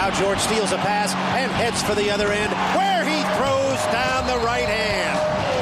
Now George steals a pass and heads for the other end, where he throws down the right hand.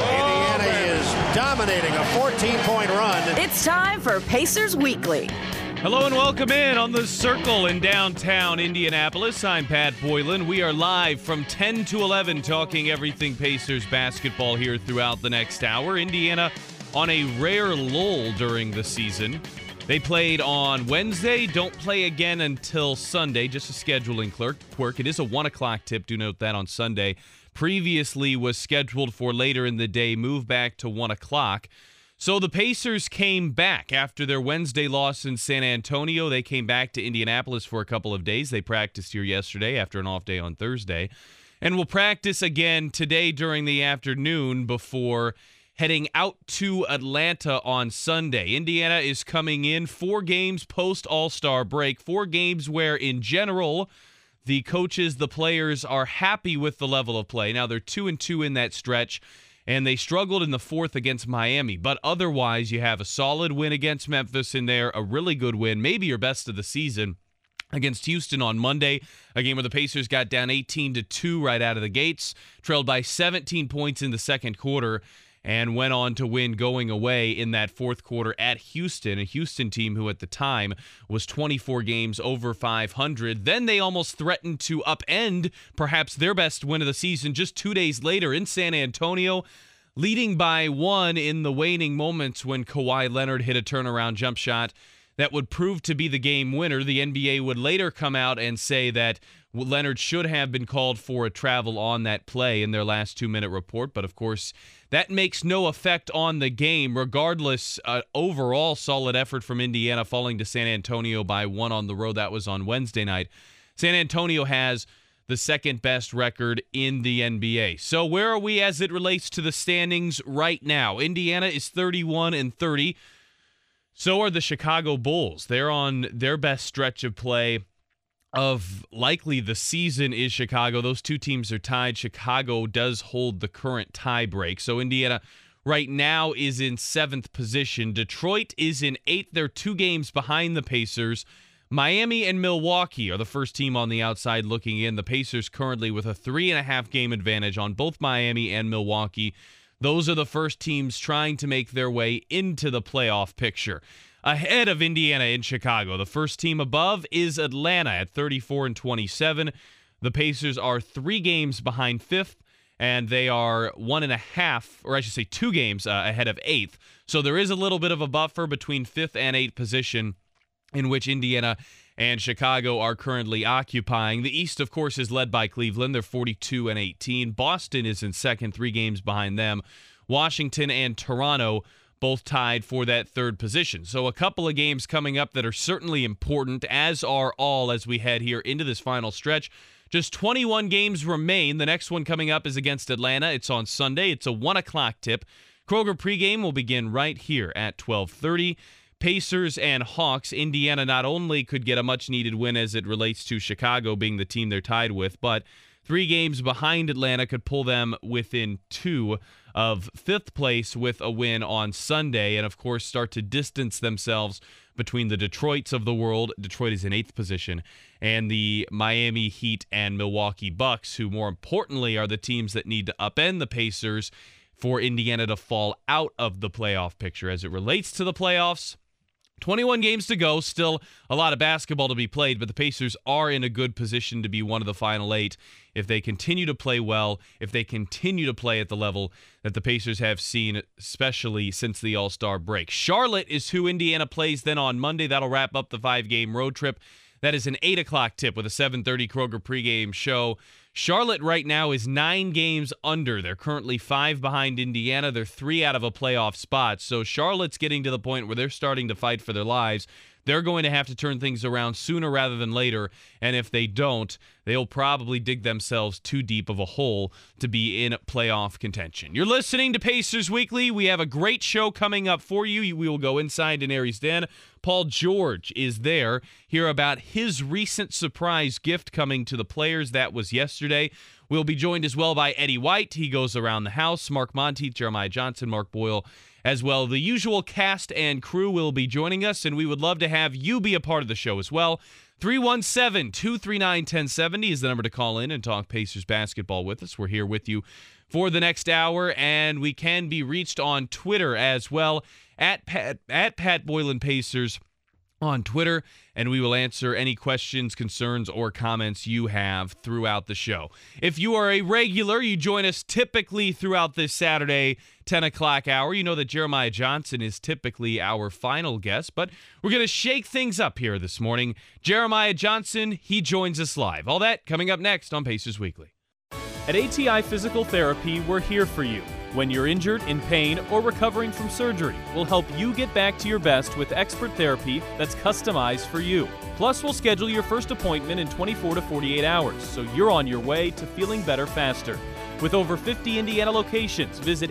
Indiana is dominating a 14-point run. It's time for Pacers Weekly. Hello and welcome in on the Circle in downtown Indianapolis. I'm Pat Boylan. We are live from 10 to 11 talking everything Pacers basketball here throughout the next hour. Indiana on a rare lull during the season. They played on Wednesday, don't play again until Sunday, just a scheduling quirk. It is a 1 o'clock tip, do note that on Sunday. Previously was scheduled for later in the day, moved back to 1 o'clock. So the Pacers came back after their Wednesday loss in San Antonio. They came back to Indianapolis for a couple of days. They practiced here yesterday after an off day on Thursday. And will practice again today during the afternoon before heading out to Atlanta on Sunday. Indiana is coming in 4 games post All-Star break, 4 games where, in general, the coaches, the players are happy with the level of play. Now, they're 2-2 in that stretch, and they struggled in the 4th against Miami. But otherwise, you have a solid win against Memphis in there, a really good win, maybe your best of the season, against Houston on Monday, a game where the Pacers got down 18-2 right out of the gates, trailed by 17 points in the second quarter, and went on to win going away in that fourth quarter at Houston, a Houston team who at the time was 24 games over 500. Then they almost threatened to upend perhaps their best win of the season just 2 days later in San Antonio, leading by 1 in the waning moments when Kawhi Leonard hit a turnaround jump shot that would prove to be the game winner. The NBA would later come out and say that Leonard should have been called for a travel on that play in their last 2-minute report, but of course that makes no effect on the game. Regardless, overall solid effort from Indiana, falling to San Antonio by 1 on the road. That was on Wednesday night. San Antonio has the second best record in the NBA. So where are we as it relates to the standings right now? Indiana is 31-30. So are the Chicago Bulls. They're on their best stretch of play of likely the season is Chicago. Those two teams are tied. Chicago does hold the current tie break. So Indiana right now is in 7th position. Detroit is in 8th. They're 2 games behind the Pacers. Miami and Milwaukee are the first team on the outside looking in. The Pacers currently with a 3.5 game advantage on both Miami and Milwaukee. Those are the first teams trying to make their way into the playoff picture. Ahead of Indiana in Chicago, the first team above is Atlanta at 34-27. The Pacers are 3 games behind 5th, and they are 1.5, or I should say 2 games ahead of 8th. So there is a little bit of a buffer between 5th and 8th position in which Indiana and Chicago are currently occupying. The East, of course, is led by Cleveland. They're 42-18. Boston is in 2nd, 3 games behind them. Washington and Toronto both tied for that 3rd position. So a couple of games coming up that are certainly important, as are all as we head here into this final stretch. Just 21 games remain. The next one coming up is against Atlanta. It's on Sunday. It's a 1 o'clock tip. Kroger pregame will begin right here at 12:30. Pacers and Hawks. Indiana not only could get a much-needed win as it relates to Chicago being the team they're tied with, but 3 games behind Atlanta could pull them within 2 of 5th place with a win on Sunday, and of course start to distance themselves between the Detroits of the world. Detroit is in 8th position, and the Miami Heat and Milwaukee Bucks, who more importantly are the teams that need to upend the Pacers for Indiana to fall out of the playoff picture. As it relates to the playoffs, 21 games to go, still a lot of basketball to be played, but the Pacers are in a good position to be one of the final 8 if they continue to play well, if they continue to play at the level that the Pacers have seen, especially since the All-Star break. Charlotte is who Indiana plays then on Monday. That'll wrap up the 5-game road trip. That is an 8 o'clock tip with a 7:30 Kroger pregame show. Charlotte right now is 9 games under. They're currently 5 behind Indiana. They're 3 out of a playoff spot. So Charlotte's getting to the point where they're starting to fight for their lives. They're going to have to turn things around sooner rather than later, and if they don't, they'll probably dig themselves too deep of a hole to be in playoff contention. You're listening to Pacers Weekly. We have a great show coming up for you. We will go inside Aries Den. Paul George is there. Hear about his recent surprise gift coming to the players. That was yesterday. We'll be joined as well by Eddie White. He goes around the house. Mark Monteith, Jeremiah Johnson, Mark Boyle as well. The usual cast and crew will be joining us, and we would love to have you be a part of the show as well. 317-239-1070 is the number to call in and talk Pacers basketball with us. We're here with you for the next hour, and we can be reached on Twitter as well, at Pat Boylan Pacers on Twitter, and we will answer any questions, concerns, or comments you have throughout the show. If you are a regular, you join us typically throughout this Saturday 10 o'clock hour. You know that Jeremiah Johnson is typically our final guest, but we're going to shake things up here this morning. Jeremiah Johnson, he joins us live. All that coming up next on Pacers Weekly. At ATI Physical Therapy, we're here for you. When you're injured, in pain, or recovering from surgery, we'll help you get back to your best with expert therapy that's customized for you. Plus, we'll schedule your first appointment in 24 to 48 hours, so you're on your way to feeling better faster. With over 50 Indiana locations, visit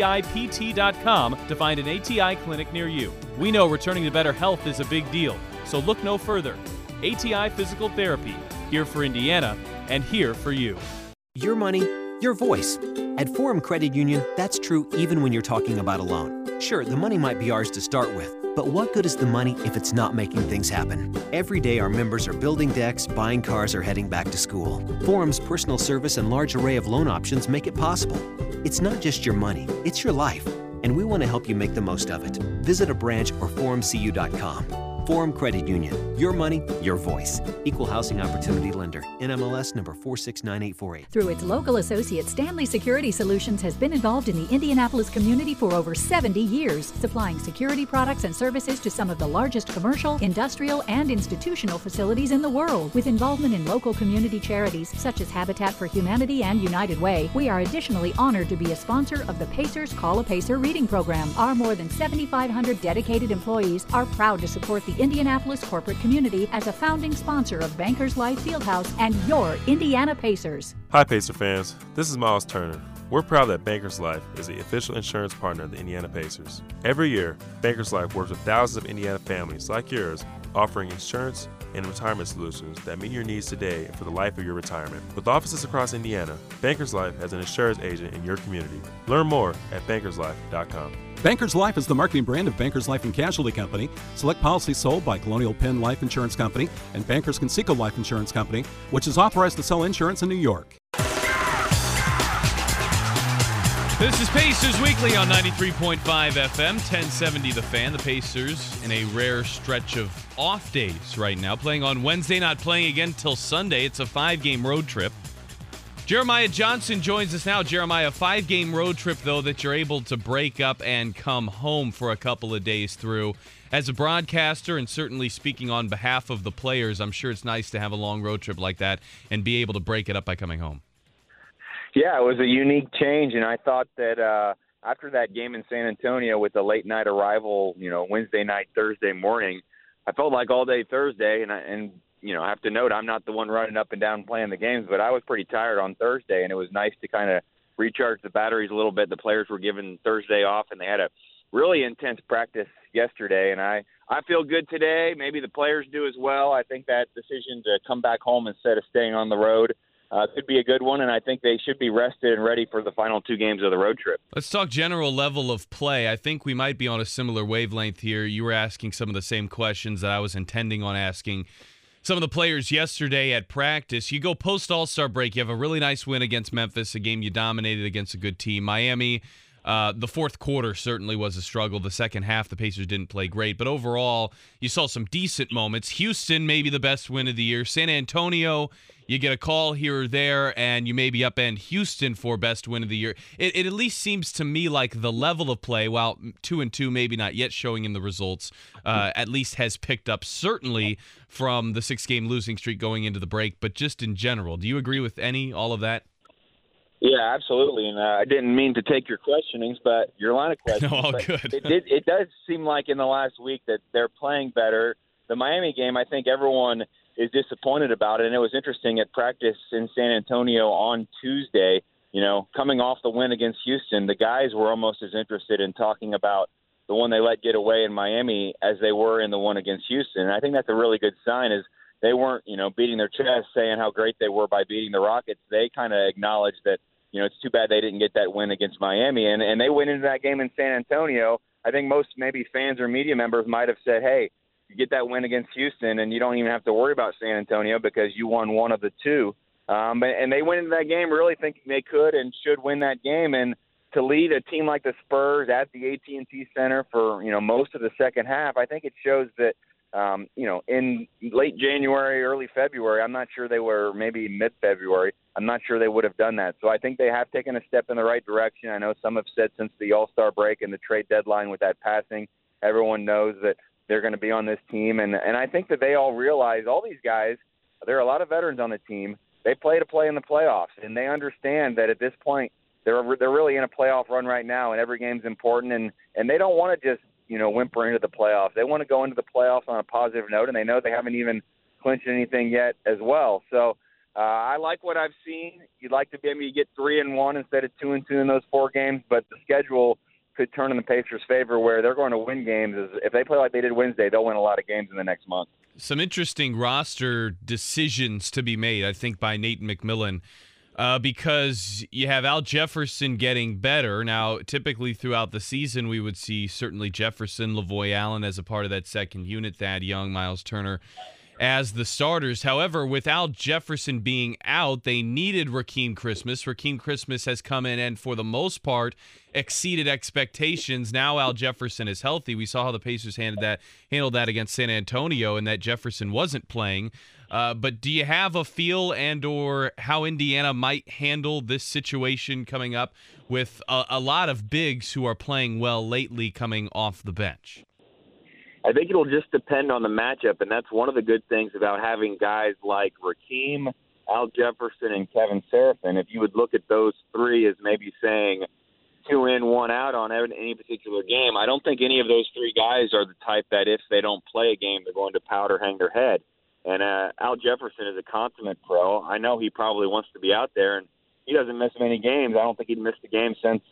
ATIPT.com to find an ATI clinic near you. We know returning to better health is a big deal, so look no further. ATI Physical Therapy, here for Indiana and here for you. Your money, your voice. At Forum Credit Union, that's true even when you're talking about a loan. Sure, the money might be ours to start with, but what good is the money if it's not making things happen? Every day our members are building decks, buying cars, or heading back to school. Forum's personal service and large array of loan options make it possible. It's not just your money, it's your life, and we want to help you make the most of it. Visit a branch or forumcu.com. Forum Credit Union. Your money, your voice. Equal housing opportunity lender. NMLS number 469848. Through its local associate, Stanley Security Solutions has been involved in the Indianapolis community for over 70 years, supplying security products and services to some of the largest commercial, industrial, and institutional facilities in the world. With involvement in local community charities such as Habitat for Humanity and United Way, we are additionally honored to be a sponsor of the Pacers Call a Pacer reading program. Our more than 7,500 dedicated employees are proud to support the Indianapolis corporate community as a founding sponsor of Bankers Life Fieldhouse and your Indiana Pacers. Hi Pacer fans, this is Miles Turner. We're proud that Bankers Life is the official insurance partner of the Indiana Pacers. Every year, Bankers Life works with thousands of Indiana families like yours, offering insurance and retirement solutions that meet your needs today and for the life of your retirement. With offices across Indiana, Bankers Life has an insurance agent in your community. Learn more at bankerslife.com. Bankers Life is the marketing brand of Bankers Life and Casualty Company. Select policies sold by Colonial Penn Life Insurance Company and Bankers Conseco Life Insurance Company, which is authorized to sell insurance in New York. This is Pacers Weekly on 93.5 FM, 1070 The Fan. The Pacers in a rare stretch of off days right now, playing on Wednesday, not playing again till Sunday. It's a 5-game road trip. Jeremiah Johnson joins us now. Jeremiah, a 5-game road trip, though, that you're able to break up and come home for a couple of days through. As a broadcaster and certainly speaking on behalf of the players, I'm sure it's nice to have a long road trip like that and be able to break it up by coming home. Yeah, it was a unique change, and I thought that after that game in San Antonio with the late-night arrival, Wednesday night, Thursday morning, I felt like all day Thursday, and I have to note I'm not the one running up and down playing the games, but I was pretty tired on Thursday, and it was nice to kind of recharge the batteries a little bit. The players were given Thursday off, and they had a really intense practice yesterday, and I feel good today. Maybe the players do as well. I think that decision to come back home instead of staying on the road could be a good one, and I think they should be rested and ready for the final 2 games of the road trip. Let's talk general level of play. I think we might be on a similar wavelength here. You were asking some of the same questions that I was intending on asking some of the players yesterday at practice. You go post All-Star break, you have a really nice win against Memphis, a game you dominated against a good team. Miami, the fourth quarter certainly was a struggle. The second half, the Pacers didn't play great, but overall, you saw some decent moments. Houston, maybe the best win of the year. San Antonio, you get a call here or there, and you maybe upend Houston for best win of the year. It at least seems to me like the level of play, while 2-2 maybe not yet showing in the results, at least has picked up, certainly from the 6-game losing streak going into the break, but just in general. Do you agree with all of that? Yeah, absolutely. And I didn't mean to take your questionings, but your line of questioning. No, all good. It does seem like in the last week that they're playing better. The Miami game, I think everyone is disappointed about it. And it was interesting at practice in San Antonio on Tuesday, coming off the win against Houston, the guys were almost as interested in talking about the one they let get away in Miami as they were in the one against Houston. And I think that's a really good sign is they weren't, beating their chest saying how great they were by beating the Rockets. They kind of acknowledged that, it's too bad they didn't get that win against Miami. And they went into that game in San Antonio. I think most maybe fans or media members might have said, hey, You get that win against Houston, and you don't even have to worry about San Antonio because you won one of the two. And they went into that game really thinking they could and should win that game. And to lead a team like the Spurs at the AT&T Center for, most of the second half, I think it shows that, in late January, early February, I'm not sure they were, maybe mid-February, I'm not sure they would have done that. So I think they have taken a step in the right direction. I know some have said since the All-Star break and the trade deadline with that passing, everyone knows that they're going to be on this team. And I think that they all realize, all these guys, there are a lot of veterans on the team. They play to play in the playoffs, and they understand that at this point they're really in a playoff run right now, and every game's important. And they don't want to just, whimper into the playoffs. They want to go into the playoffs on a positive note, and they know they haven't even clinched anything yet as well. So I like what I've seen. You'd like to be able to get 3-1 instead of 2-2 in those 4 games, but the schedule could turn in the Pacers' favor where they're going to win games. If they play like they did Wednesday, they'll win a lot of games in the next month. Some interesting roster decisions to be made, I think, by Nate McMillan. Because you have Al Jefferson getting better. Now, typically throughout the season, we would see certainly Jefferson, Lavoy Allen as a part of that second unit, Thad Young, Miles Turner as the starters. However, with Al Jefferson being out, they needed Rakeem Christmas. Rakeem Christmas has come in and, for the most part, exceeded expectations. Now Al Jefferson is healthy. We saw how the Pacers handled that against San Antonio, and that Jefferson wasn't playing. But do you have a feel and or how Indiana might handle this situation coming up with a lot of bigs who are playing well lately coming off the bench? I think it'll just depend on the matchup, and that's one of the good things about having guys like Rakeem, Al Jefferson, and Kevin Seraphin. If you would look at those three as maybe saying 2 in, 1 out on any particular game, I don't think any of those 3 guys are the type that if they don't play a game, they're going to pout or hang their head. And Al Jefferson is a consummate pro. I know he probably wants to be out there, and he doesn't miss many games. I don't think he'd missed a game since,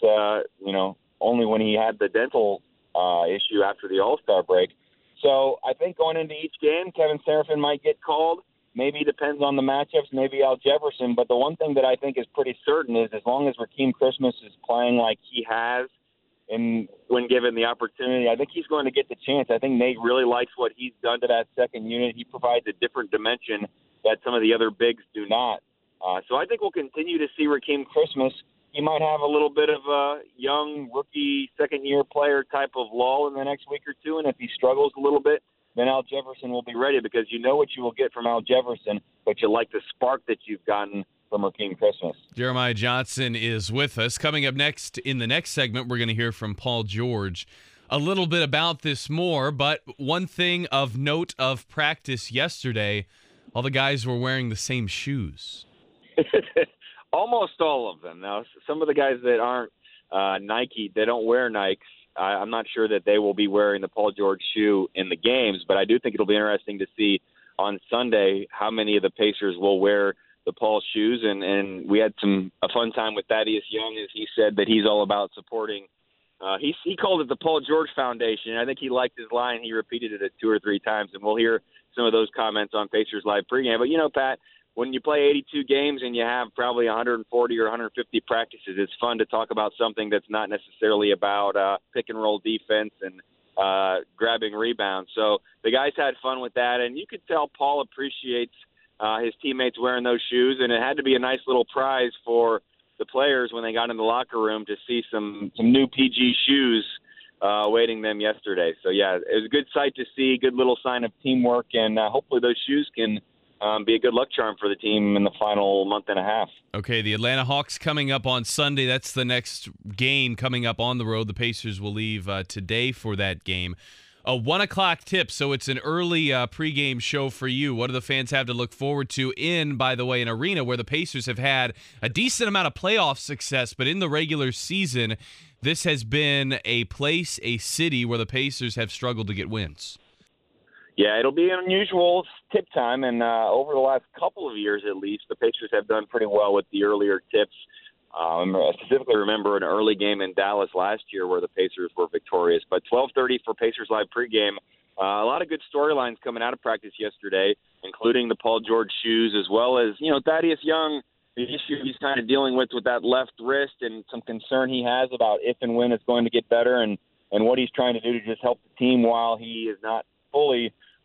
only when he had the dental issue after the All-Star break. So I think going into each game, Kevin Seraphin might get called. Maybe it depends on the matchups, maybe Al Jefferson. But the one thing that I think is pretty certain is as long as Rakeem Christmas is playing like he has, and when given the opportunity, I think he's going to get the chance. I think Nate really likes what he's done to that second unit. He provides a different dimension that some of the other bigs do not. So I think we'll continue to see Rakeem Christmas. He might have a little bit of a young rookie second-year player type of lull in the next week or two, and if he struggles a little bit, then Al Jefferson will be ready because you know what you will get from Al Jefferson, but you like the spark that you've gotten from Rakeem Christmas. Jeremiah Johnson is with us. Coming up next, in the next segment, we're going to hear from Paul George a little bit about this more, but one thing of note of practice yesterday, all the guys were wearing the same shoes. Almost all of them. Now, some of the guys that aren't Nike, they don't wear Nikes. I'm not sure that they will be wearing the Paul George shoe in the games, but I do think it'll be interesting to see on Sunday how many of the Pacers will wear the Paul shoes. And we had a fun time with Thaddeus Young as he said that he's all about supporting. He called it the Paul George Foundation. I think he liked his line. He repeated it 2 or 3 times, and we'll hear some of those comments on Pacers Live pregame. But, Pat, when you play 82 games and you have probably 140 or 150 practices, it's fun to talk about something that's not necessarily about pick-and-roll defense and grabbing rebounds. So the guys had fun with that, and you could tell Paul appreciates his teammates wearing those shoes, and it had to be a nice little prize for the players when they got in the locker room to see some new PG shoes awaiting them yesterday. So, yeah, it was a good sight to see, good little sign of teamwork, and hopefully those shoes can be a good luck charm for the team in the final month and a half. Okay, the Atlanta Hawks coming up on Sunday. That's the next game coming up on the road. The Pacers will leave today for that game. A 1 o'clock tip, so it's an early pregame show for you. What do the fans have to look forward to in, by the way, an arena where the Pacers have had a decent amount of playoff success, but in the regular season, this has been a place, a city where the Pacers have struggled to get wins. Yeah, it'll be an unusual tip time, and over the last couple of years at least, the Pacers have done pretty well with the earlier tips. I specifically remember an early game in Dallas last year where the Pacers were victorious. But 12:30 for Pacers Live pregame. A lot of good storylines coming out of practice yesterday, including the Paul George shoes, as well as, Thaddeus Young, the issue he's kind of dealing with that left wrist and some concern he has about if and when it's going to get better and what he's trying to do to just help the team while he is not fully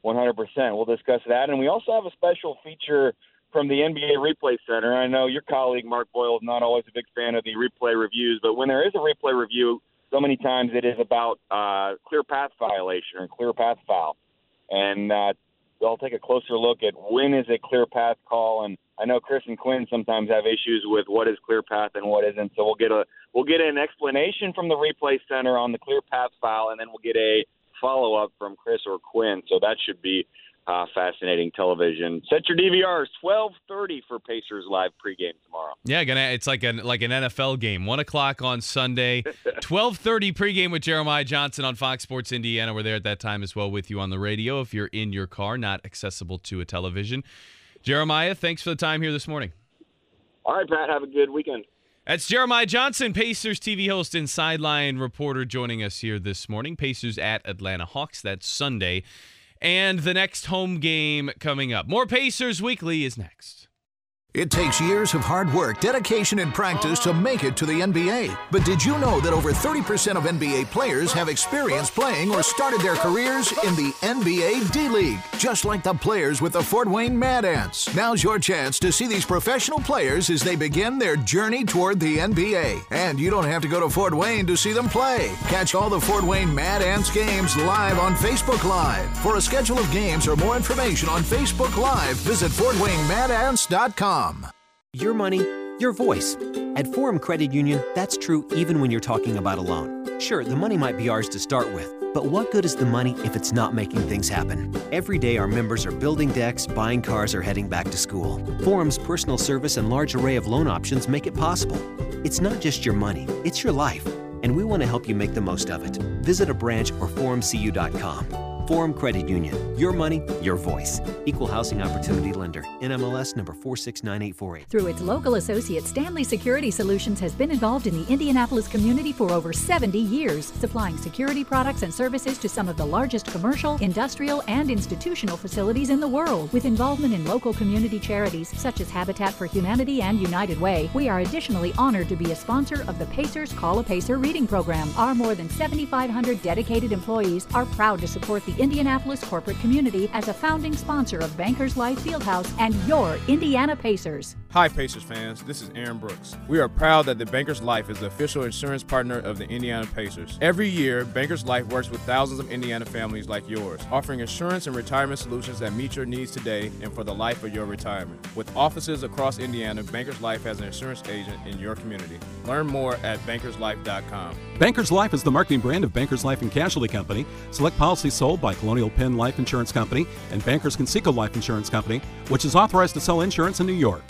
100%. We'll discuss that. And we also have a special feature from the NBA Replay Center. I know your colleague, Mark Boyle, is not always a big fan of the replay reviews, but when there is a replay review, so many times it is about clear path violation or clear path foul. And I'll take a closer look at when is a clear path call. And I know Chris and Quinn sometimes have issues with what is clear path and what isn't. So we'll get an explanation from the Replay Center on the clear path foul, and then we'll get a follow-up from Chris or Quinn. So that should be fascinating television. Set your DVRs, 12:30 for Pacers Live pregame tomorrow. Yeah, it's like an NFL game. 1 o'clock on Sunday, 12:30 pregame with Jeremiah Johnson on Fox Sports Indiana. We're there at that time as well with you on the radio if you're in your car, not accessible to a television. Jeremiah, thanks for the time here this morning. All right, Pat, have a good weekend. That's Jeremiah Johnson, Pacers TV host and sideline reporter, joining us here this morning. Pacers at Atlanta Hawks, that's Sunday. And the next home game coming up. More Pacers Weekly is next. It takes years of hard work, dedication, and practice to make it to the NBA. But did you know that over 30% of NBA players have experience playing or started their careers in the NBA D-League? Just like the players with the Fort Wayne Mad Ants. Now's your chance to see these professional players as they begin their journey toward the NBA. And you don't have to go to Fort Wayne to see them play. Catch all the Fort Wayne Mad Ants games live on Facebook Live. For a schedule of games or more information on Facebook Live, visit FortWayneMadAnts.com. Your money, your voice. At Forum Credit Union, that's true even when you're talking about a loan. Sure, the money might be ours to start with, but what good is the money if it's not making things happen? Every day our members are building decks, buying cars, or heading back to school. Forum's personal service and large array of loan options make it possible. It's not just your money, it's your life, and we want to help you make the most of it. Visit a branch or forumcu.com. Forum Credit Union. Your money, your voice. Equal housing opportunity lender. NMLS number 469848. Through its local associate, Stanley Security Solutions has been involved in the Indianapolis community for over 70 years, supplying security products and services to some of the largest commercial, industrial, and institutional facilities in the world. With involvement in local community charities such as Habitat for Humanity and United Way, we are additionally honored to be a sponsor of the Pacers Call a Pacer reading program. Our more than 7,500 dedicated employees are proud to support the Indianapolis corporate community as a founding sponsor of Bankers Life Fieldhouse and your Indiana Pacers. Hi Pacers fans, this is Aaron Brooks. We are proud that the Bankers Life is the official insurance partner of the Indiana Pacers. Every year, Bankers Life works with thousands of Indiana families like yours, offering insurance and retirement solutions that meet your needs today and for the life of your retirement. With offices across Indiana, Bankers Life has an insurance agent in your community. Learn more at bankerslife.com. Bankers Life is the marketing brand of Bankers Life and Casualty Company. Select policies sold by Colonial Penn Life Insurance Company and Bankers Conseco Life Insurance Company, which is authorized to sell insurance in New York.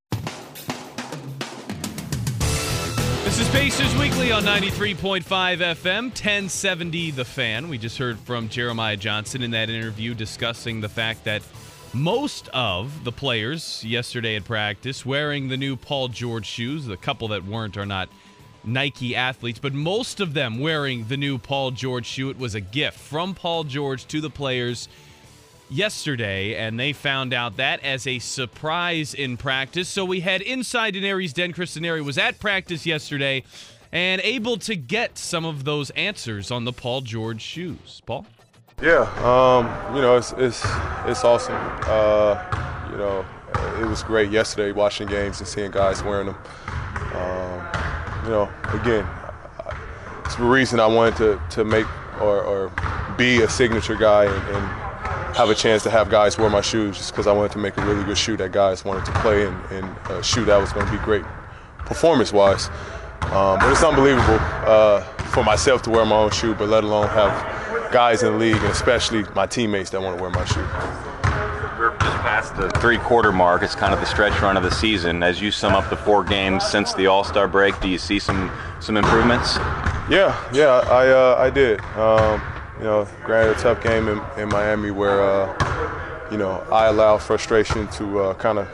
This is Pacers Weekly on 93.5 FM, 1070 The Fan. We just heard from Jeremiah Johnson in that interview discussing the fact that most of the players yesterday at practice wearing the new Paul George shoes. The couple that weren't are not Nike athletes, but most of them wearing the new Paul George shoe. It was a gift from Paul George to the players yesterday, and they found out that as a surprise in practice. So we head inside Denari's den. Chris Denari was at practice yesterday and able to get some of those answers on the Paul George shoes. Paul? Yeah, it's awesome. It was great yesterday watching games and seeing guys wearing them. Again, it's the reason I wanted to make or be a signature guy and have a chance to have guys wear my shoes, just because I wanted to make a really good shoe that guys wanted to play in and a shoe that was going to be great performance-wise. But it's unbelievable for myself to wear my own shoe, but let alone have guys in the league, and especially my teammates that want to wear my shoe. We're just past the three-quarter mark. It's kind of the stretch run of the season. As you sum up the 4 games since the All-Star break, do you see some improvements? Yeah, I did. Granted, a tough game in Miami where, I allowed frustration to kind of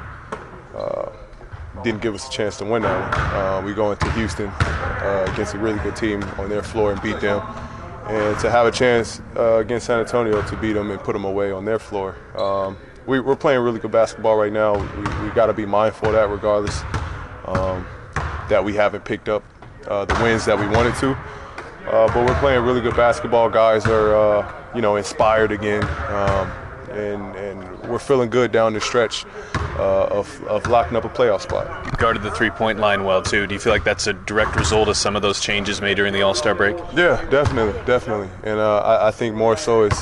didn't give us a chance to win that one. We go into Houston against a really good team on their floor and beat them. And to have a chance against San Antonio to beat them and put them away on their floor. We're playing really good basketball right now. We got to be mindful of that regardless, that we haven't picked up the wins that we wanted to. But we're playing really good basketball. Guys are inspired again, and we're feeling good down the stretch of locking up a playoff spot. You guarded the three-point line well, too. Do you feel like that's a direct result of some of those changes made during the All-Star break? Yeah, definitely. And I think more so is,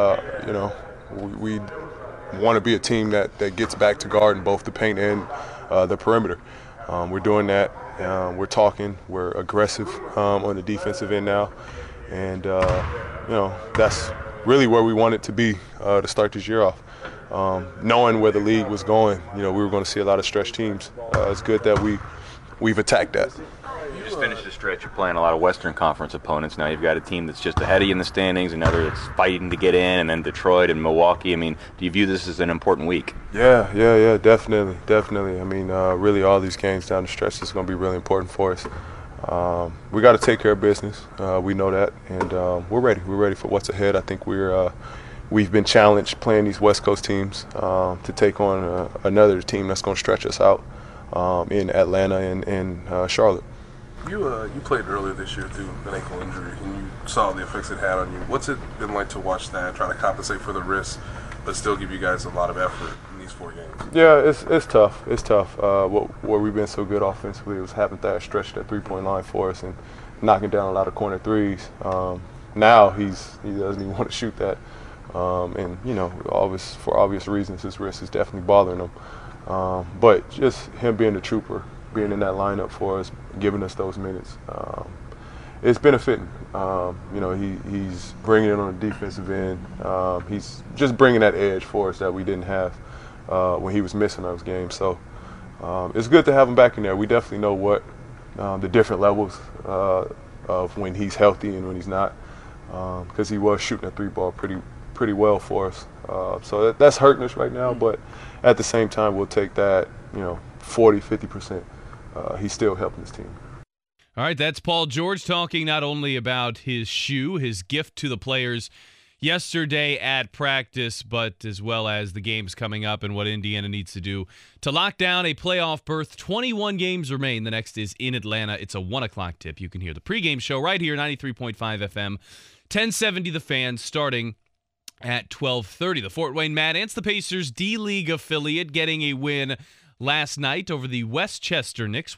we want to be a team that gets back to guarding both the paint and the perimeter. We're doing that. We're talking. We're aggressive on the defensive end now. And, that's really where we want it to be to start this year off. Knowing where the league was going, we were going to see a lot of stretch teams. It's good that we've attacked that. You just finished the stretch. You're playing a lot of Western Conference opponents. Now you've got a team that's just ahead of you in the standings, another that's fighting to get in, and then Detroit and Milwaukee. I mean, do you view this as an important week? Yeah, definitely. I mean, really all these games down the stretch is going to be really important for us. We got to take care of business. We know that, and we're ready. We're ready for what's ahead. I think we've been challenged playing these West Coast teams to take on another team that's going to stretch us out in Atlanta and Charlotte. You played earlier this year through an ankle injury, and you saw the effects it had on you. What's it been like to watch that, try to compensate for the risk, but still give you guys a lot of effort in these 4 games? Yeah, it's tough. It's tough. Where we've been so good offensively was having that stretch that three-point line for us and knocking down a lot of corner threes. Now he doesn't even want to shoot that. And, for obvious reasons, his wrist is definitely bothering him. But just him being the trooper, being in that lineup for us, giving us those minutes, it's benefiting. He's bringing it on the defensive end. He's just bringing that edge for us that we didn't have when he was missing those games. So it's good to have him back in there. We definitely know what the different levels of when he's healthy and when he's not, because he was shooting a 3-ball pretty well for us. So that's hurting us right now, but at the same time, we'll take that, 40-50%. He's still helping his team. All right, that's Paul George talking not only about his shoe, his gift to the players yesterday at practice, but as well as the games coming up and what Indiana needs to do to lock down a playoff berth. 21 games remain. The next is in Atlanta. It's a 1 o'clock tip. You can hear the pregame show right here, 93.5 FM, 1070 The Fan, starting at 12:30. The Fort Wayne Mad Ants, the Pacers D-League affiliate, getting a win last night over the Westchester Knicks,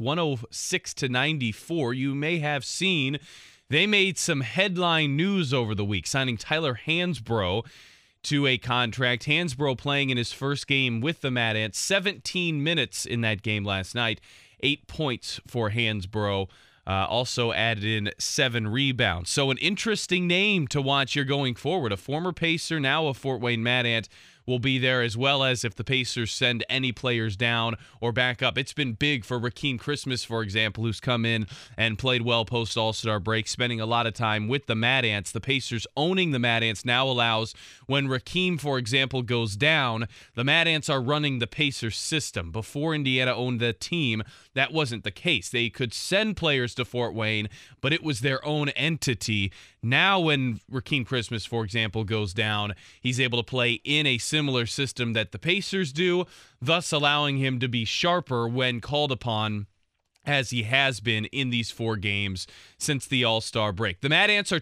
106-94. You may have seen they made some headline news over the week, signing Tyler Hansbrough to a contract. Hansbrough playing in his first game with the Mad Ants, 17 minutes in that game last night, 8 points for Hansbrough. Also added in 7 rebounds. So an interesting name to watch here going forward. A former Pacer, now a Fort Wayne Mad Ant, will be there, as well as if the Pacers send any players down or back up. It's been big for Rakeem Christmas, for example, who's come in and played well post All-Star break, spending a lot of time with the Mad Ants. The Pacers owning the Mad Ants now allows, when Rakeem, for example, goes down, the Mad Ants are running the Pacers system. Before Indiana owned the team, that wasn't the case. They could send players to Fort Wayne, but it was their own entity. Now when Rakeem Christmas, for example, goes down, he's able to play in a similar system that the Pacers do, thus allowing him to be sharper when called upon, as he has been in these 4 games since the All-Star break. The Mad Ants are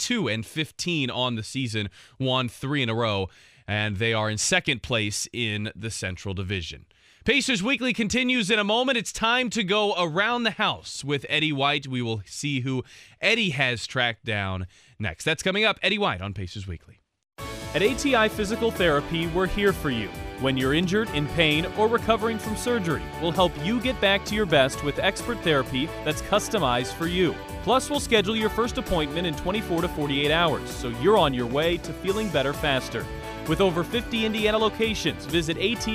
22-15 on the season, won 3 in a row, and they are in second place in the Central Division. Pacers Weekly continues in a moment. It's time to go around the house with Eddie White. We will see who Eddie has tracked down next. That's coming up. Eddie White on Pacers Weekly. At ATI Physical Therapy, we're here for you. When you're injured, in pain, or recovering from surgery, we'll help you get back to your best with expert therapy that's customized for you. Plus, we'll schedule your first appointment in 24 to 48 hours, so you're on your way to feeling better faster. With over 50 Indiana locations, visit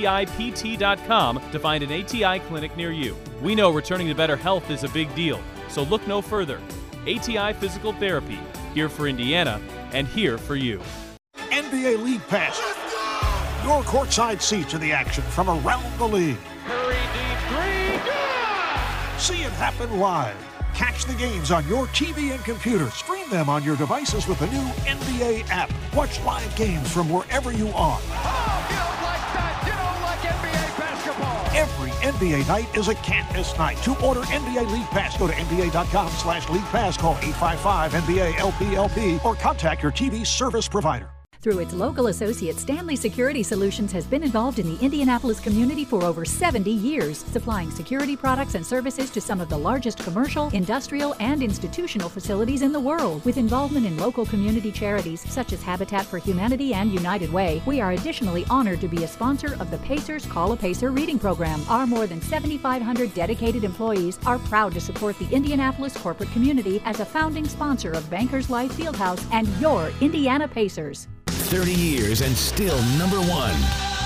ATIPT.com to find an ATI clinic near you. We know returning to better health is a big deal, so look no further. ATI Physical Therapy, here for Indiana and here for you. NBA League Pass. Your courtside seats to the action from around the league. Curry deep three. Yeah! See it happen live. Catch the games on your TV and computer. Stream them on your devices with the new NBA app. Watch live games from wherever you are. Oh, you don't like that. You don't like NBA basketball. Every NBA night is a can't-miss night. To order NBA League Pass, go to NBA.com/League Pass, call 855-NBA-LPLP, or contact your TV service provider. Through its local associate, Stanley Security Solutions has been involved in the Indianapolis community for over 70 years, supplying security products and services to some of the largest commercial, industrial, and institutional facilities in the world. With involvement in local community charities such as Habitat for Humanity and United Way, we are additionally honored to be a sponsor of the Pacers Call a Pacer reading program. Our more than 7,500 dedicated employees are proud to support the Indianapolis corporate community as a founding sponsor of Bankers Life Fieldhouse and your Indiana Pacers. 30 years and still number one.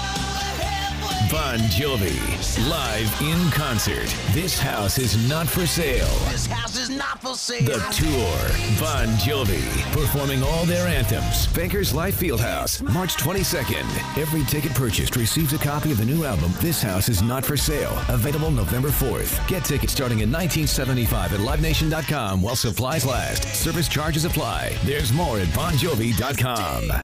Bon Jovi, live in concert. This house is not for sale. This house is not for sale. The tour, Bon Jovi, performing all their anthems. Bankers Life Fieldhouse, March 22nd. Every ticket purchased receives a copy of the new album, This House Is Not For Sale, available November 4th. Get tickets starting in $19.75 at LiveNation.com while supplies last. Service charges apply. There's more at BonJovi.com.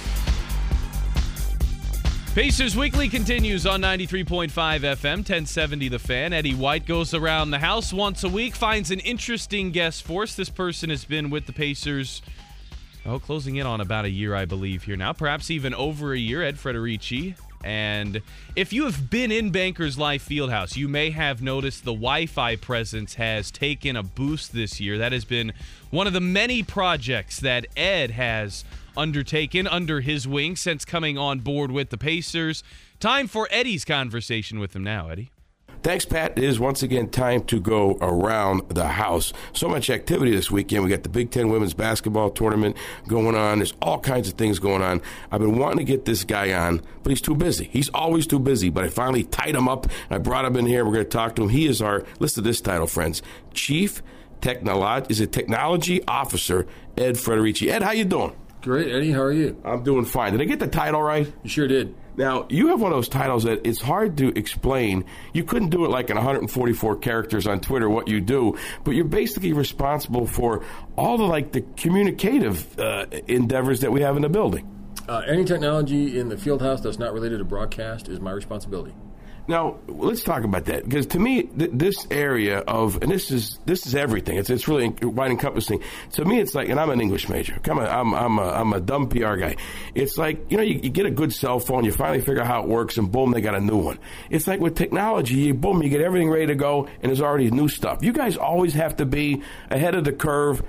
Pacers Weekly continues on 93.5 FM, 1070 The Fan. Eddie White goes around the house once a week, finds an interesting guest for us. This person has been with the Pacers, closing in on about a year, I believe, here now. Perhaps even over a year, Ed Frederici. And if you have been in Bankers Life Fieldhouse, you may have noticed the Wi-Fi presence has taken a boost this year. That has been one of the many projects that Ed has undertaken under his wing since coming on board with the Pacers. Time for Eddie's conversation with him now, Eddie. Thanks, Pat. It is once again time to go around the house. So much activity this weekend. We got the Big Ten women's basketball tournament going on. There's all kinds of things going on. I've been wanting to get this guy on, but he's too busy. He's always too busy, but I finally tied him up. I brought him in here. We're going to talk to him. He is our, listen to this title, friends, Chief Technology Officer, Ed Frederici. Ed, how you doing? Great, Eddie. How are you? I'm doing fine. Did I get the title right? You sure did. Now, you have one of those titles that it's hard to explain. You couldn't do it like in 144 characters on Twitter, what you do, but you're basically responsible for all the communicative endeavors that we have in the building. Any technology in the field house that's not related to broadcast is my responsibility. Now, let's talk about that, because to me, this area of, and this is everything. It's really wide encompassing. To me, it's like, and I'm an English major. I'm a dumb PR guy. It's like, you get a good cell phone, you finally figure out how it works, and boom, they got a new one. It's like with technology, boom, you get everything ready to go, and there's already new stuff. You guys always have to be ahead of the curve.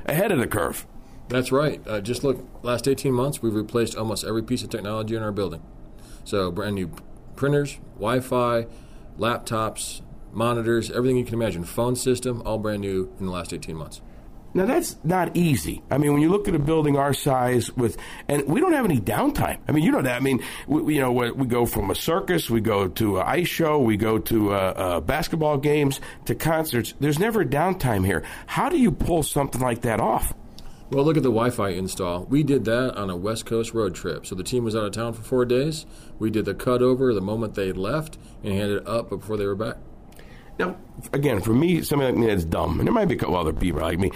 That's right. Just look, last 18 months, we've replaced almost every piece of technology in our building. So brand new printers, Wi-Fi, laptops, monitors, everything you can imagine, phone system, all brand new in the last 18 months. Now, that's not easy. I mean, when you look at a building our size and we don't have any downtime. I mean, you know that. I mean, we go from a circus, we go to an ice show, we go to basketball games, to concerts. There's never downtime here. How do you pull something like that off? Well, look at the Wi-Fi install. We did that on a West Coast road trip. So the team was out of town for 4 days. We did the cutover the moment they left and handed it up before they were back. Now, again, for me, somebody like me that's dumb, and there might be a couple other people like me,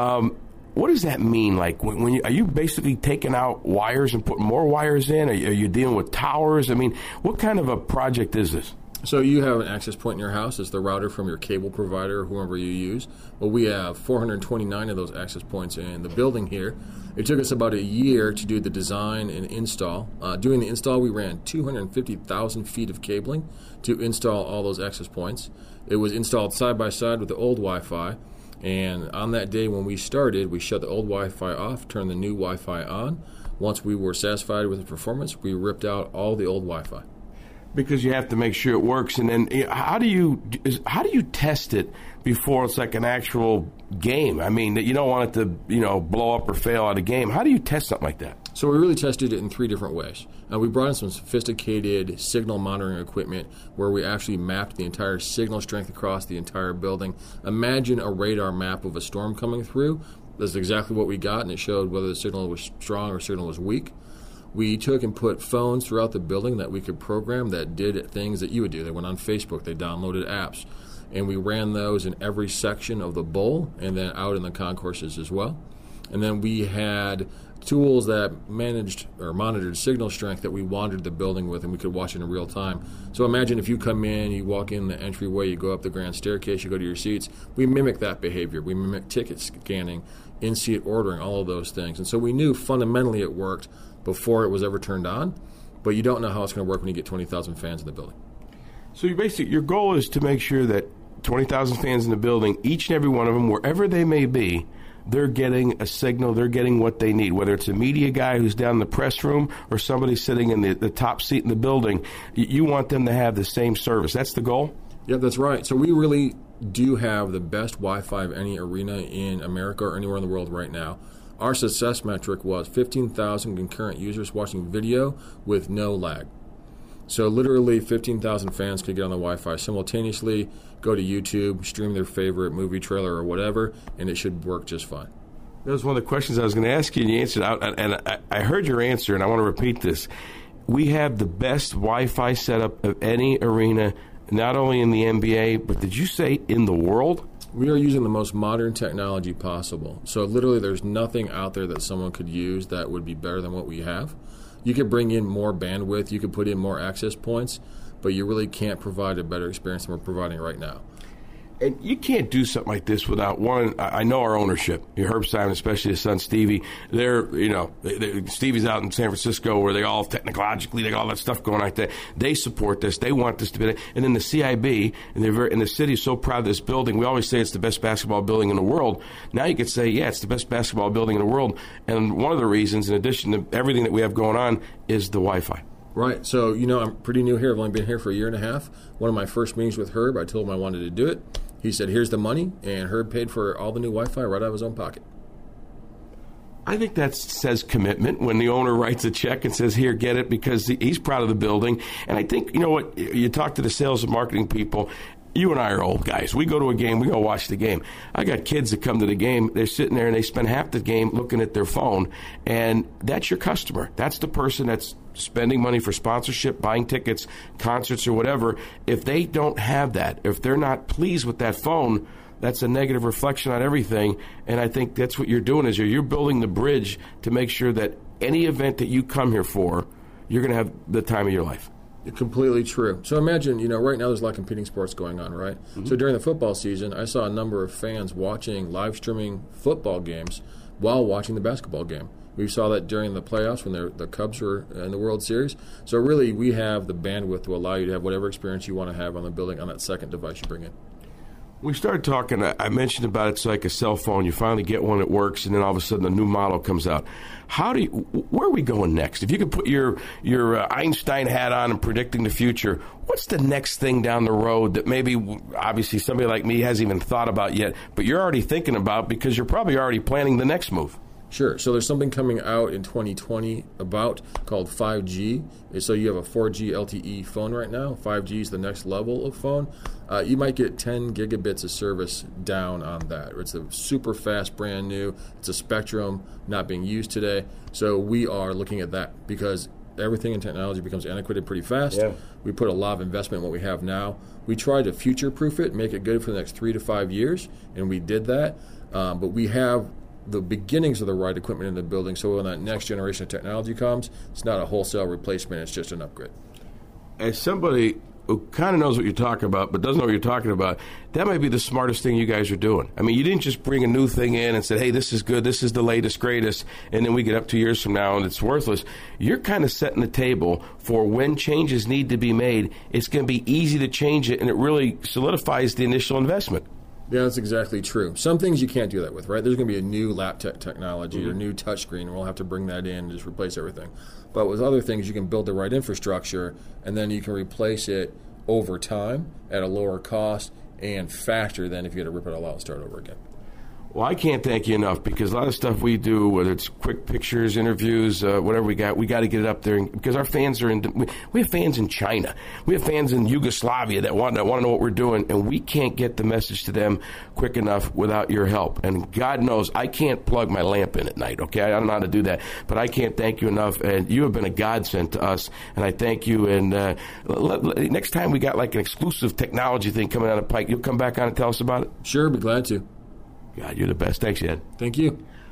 what does that mean? Like, are you basically taking out wires and putting more wires in? Are you dealing with towers? I mean, what kind of a project is this? So you have an access point in your house. It's the router from your cable provider or whoever you use. Well, we have 429 of those access points in the building here. It took us about a year to do the design and install. Doing the install, we ran 250,000 feet of cabling to install all those access points. It was installed side by side with the old Wi-Fi. And on that day when we started, we shut the old Wi-Fi off, turned the new Wi-Fi on. Once we were satisfied with the performance, we ripped out all the old Wi-Fi. Because you have to make sure it works, and then how do you test it before it's like an actual game? I mean, you don't want it to blow up or fail at a game. How do you test something like that? So we really tested it in 3 different ways. We brought in some sophisticated signal monitoring equipment where we actually mapped the entire signal strength across the entire building. Imagine a radar map of a storm coming through. That's exactly what we got, and it showed whether the signal was strong or signal was weak. We took and put phones throughout the building that we could program that did things that you would do. They went on Facebook, they downloaded apps, and we ran those in every section of the bowl and then out in the concourses as well. And then we had tools that managed or monitored signal strength that we wandered the building with, and we could watch it in real time. So imagine if you come in, you walk in the entryway, you go up the grand staircase, you go to your seats. We mimic that behavior. We mimic ticket scanning, in-seat ordering, all of those things. And so we knew fundamentally it worked before it was ever turned on, but you don't know how it's going to work when you get 20,000 fans in the building. So your goal is to make sure that 20,000 fans in the building, each and every one of them, wherever they may be, they're getting a signal, they're getting what they need, whether it's a media guy who's down in the press room or somebody sitting in the top seat in the building. You want them to have the same service. That's the goal? Yeah, that's right. So we really do have the best Wi-Fi of any arena in America or anywhere in the world right now. Our success metric was 15,000 concurrent users watching video with no lag. So literally 15,000 fans could get on the Wi-Fi simultaneously, go to YouTube, stream their favorite movie trailer or whatever, and it should work just fine. That was one of the questions I was going to ask you, and you answered out. And I heard your answer, and I want to repeat this. We have the best Wi-Fi setup of any arena, not only in the NBA, but did you say in the world? We are using the most modern technology possible. So literally there's nothing out there that someone could use that would be better than what we have. You could bring in more bandwidth, you could put in more access points, but you really can't provide a better experience than we're providing right now. And you can't do something like this without one. I know our ownership, Herb Simon, especially his son Stevie. Stevie's out in San Francisco where they all technologically, they got all that stuff going like that. They support this. They want this to be. And then the CIB and the city is so proud of this building. We always say it's the best basketball building in the world. Now you could say, yeah, it's the best basketball building in the world. And one of the reasons, in addition to everything that we have going on, is the Wi-Fi. Right. So, I'm pretty new here. I've only been here for a year and a half. One of my first meetings with Herb, I told him I wanted to do it. He said, here's the money, and Herb paid for all the new Wi-Fi right out of his own pocket. I think that says commitment when the owner writes a check and says, here, get it, because he's proud of the building. And I think, you know what, you talk to the sales and marketing people, you and I are old guys. We go to a game, we go watch the game. I got kids that come to the game, they're sitting there and they spend half the game looking at their phone, and that's your customer. That's the person that's spending money for sponsorship, buying tickets, concerts, or whatever. If they don't have that, if they're not pleased with that phone, that's a negative reflection on everything. And I think that's what you're doing is you're building the bridge to make sure that any event that you come here for, you're going to have the time of your life. Completely true. So imagine, right now there's a lot of competing sports going on, right? Mm-hmm. So during the football season, I saw a number of fans watching live streaming football games while watching the basketball game. We saw that during the playoffs when the Cubs were in the World Series. So really, we have the bandwidth to allow you to have whatever experience you want to have on the building on that second device you bring in. We started talking, I mentioned about it's like a cell phone. You finally get one that works, and then all of a sudden a new model comes out. Where are we going next? If you could put your Einstein hat on and predicting the future, what's the next thing down the road that maybe, obviously, somebody like me hasn't even thought about yet, but you're already thinking about because you're probably already planning the next move? Sure. So there's something coming out in 2020 called 5G. So you have a 4G LTE phone right now. 5G is the next level of phone. You might get 10 gigabits of service down on that. It's a super fast, brand new. It's a spectrum not being used today. So we are looking at that because everything in technology becomes antiquated pretty fast. Yeah. We put a lot of investment in what we have now. We tried to future-proof it, make it good for the next 3 to 5 years, and we did that. But we have the beginnings of the right equipment in the building, so when that next generation of technology comes, it's not a wholesale replacement, it's just an upgrade. As somebody who kind of knows what you're talking about but doesn't know what you're talking about, that might be the smartest thing you guys are doing. I mean, you didn't just bring a new thing in and say, hey, this is good, this is the latest, greatest, and then we get up 2 years from now and it's worthless. You're kind of setting the table for when changes need to be made. It's going to be easy to change it, and it really solidifies the initial investment. Yeah, that's exactly true. Some things you can't do that with, right? There's going to be a new laptop technology or new touchscreen, and we'll have to bring that in and just replace everything. But with other things, you can build the right infrastructure, and then you can replace it over time at a lower cost and faster than if you had to rip it all out and start over again. Well, I can't thank you enough because a lot of stuff we do, whether it's quick pictures, interviews, whatever we got to get it up there because our fans are we have fans in China. We have fans in Yugoslavia that want to know what we're doing, and we can't get the message to them quick enough without your help. And God knows I can't plug my lamp in at night, okay? I don't know how to do that, but I can't thank you enough, and you have been a godsend to us, and I thank you. And next time we got like an exclusive technology thing coming out of Pike, you'll come back on and tell us about it? Sure, be glad to. God, you're the best. Thanks, Ed. Thank you.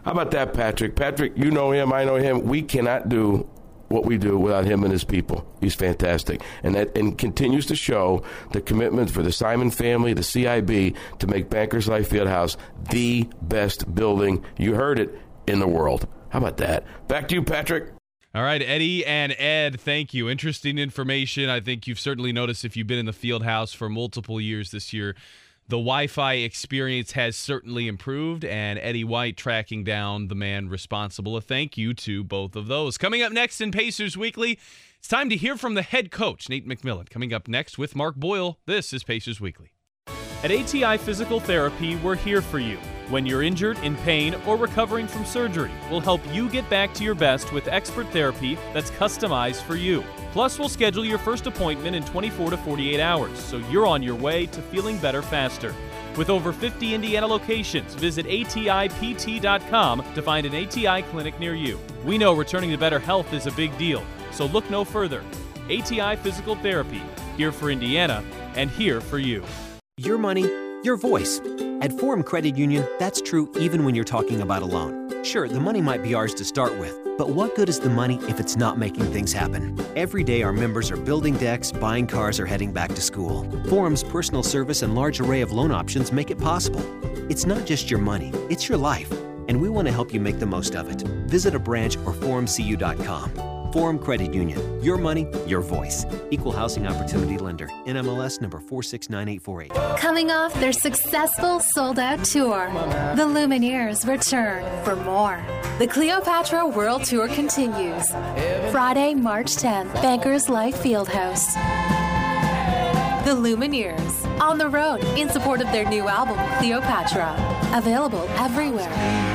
How about that, Patrick? Patrick, you know him, I know him. We cannot do what we do without him and his people. He's fantastic. And continues to show the commitment for the Simon family, the CIB, to make Bankers Life Fieldhouse the best building, you heard it, in the world. How about that? Back to you, Patrick. All right, Eddie and Ed, thank you. Interesting information. I think you've certainly noticed if you've been in the Fieldhouse for multiple years this year, the Wi-Fi experience has certainly improved, and Eddie White tracking down the man responsible. A thank you to both of those. Coming up next in Pacers Weekly, it's time to hear from the head coach, Nate McMillan. Coming up next with Mark Boyle, this is Pacers Weekly. At ATI Physical Therapy, we're here for you. When you're injured, in pain, or recovering from surgery, we'll help you get back to your best with expert therapy that's customized for you. Plus, we'll schedule your first appointment in 24 to 48 hours, so you're on your way to feeling better faster. With over 50 Indiana locations, visit ATIPT.com to find an ATI clinic near you. We know returning to better health is a big deal, so look no further. ATI Physical Therapy, here for Indiana and here for you. Your money, your voice. At Forum Credit Union, that's true even when you're talking about a loan. Sure, the money might be ours to start with, but what good is the money if it's not making things happen? Every day our members are building decks, buying cars, or heading back to school. Forum's personal service and large array of loan options make it possible. It's not just your money, it's your life, and we want to help you make the most of it. Visit a branch or forumcu.com. Forum Credit Union. Your money, your voice. Equal housing opportunity lender. NMLS number 469848. Coming off their successful sold-out tour, the Lumineers return for more. The Cleopatra World Tour continues. Friday, March 10th, Bankers Life Fieldhouse. The Lumineers, on the road in support of their new album, Cleopatra. Available everywhere.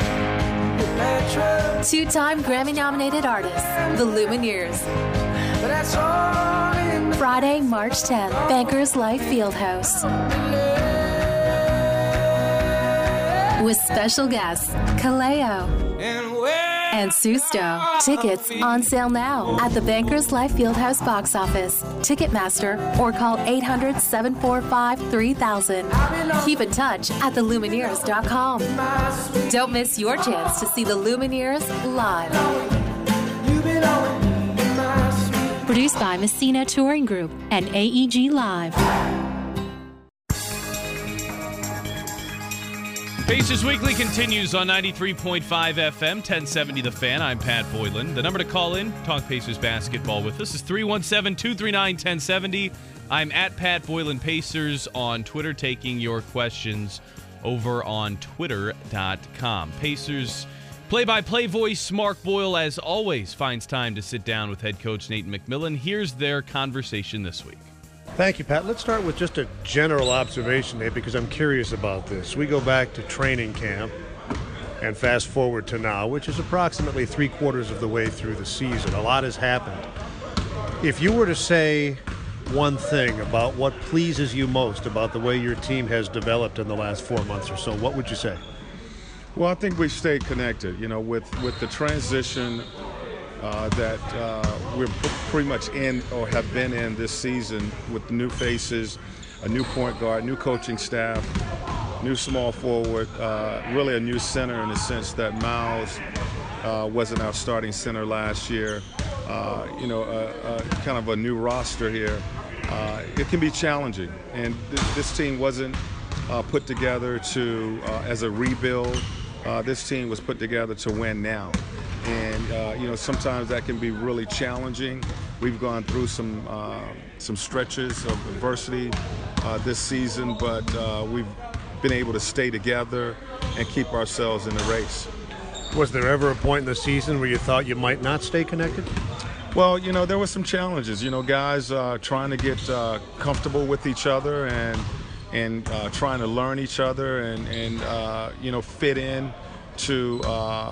Two-time Grammy-nominated artists, The Lumineers. Friday, March 10th, Bankers Life Fieldhouse. With special guests, Kaleo and Susto. Tickets on sale now at the Bankers Life Fieldhouse box office, Ticketmaster, or call 800-745-3000. Keep in touch at thelumineers.com. Don't miss your chance to see the Lumineers live. Produced by Messina Touring Group and AEG Live. Pacers Weekly continues on 93.5 FM, 1070 The Fan. I'm Pat Boylan. The number to call in, talk Pacers basketball with us, is 317-239-1070. I'm at Pat Boylan Pacers on Twitter, taking your questions over on twitter.com. Pacers play-by-play voice Mark Boyle, as always, finds time to sit down with head coach Nate McMillan. Here's their conversation this week. Thank you, Pat. Let's start with just a general observation, Nate, because I'm curious about this. We go back to training camp and fast forward to now, which is approximately 3/4 of the way through the season. A lot has happened. If you were to say one thing about what pleases you most about the way your team has developed in the last 4 months or so, what would you say? Well, I think we stayed connected, with the transition that we're pretty much in or have been in this season, with new faces, a new point guard, new coaching staff, new small forward, really a new center in the sense that Miles wasn't our starting center last year. Kind of a new roster here. It can be challenging, and this team wasn't put together as a rebuild. This team was put together to win now. And, sometimes that can be really challenging. We've gone through some stretches of adversity this season, but we've been able to stay together and keep ourselves in the race. Was there ever a point in the season where you thought you might not stay connected? Well, there were some challenges. Guys trying to get comfortable with each other and trying to learn each other and fit in to,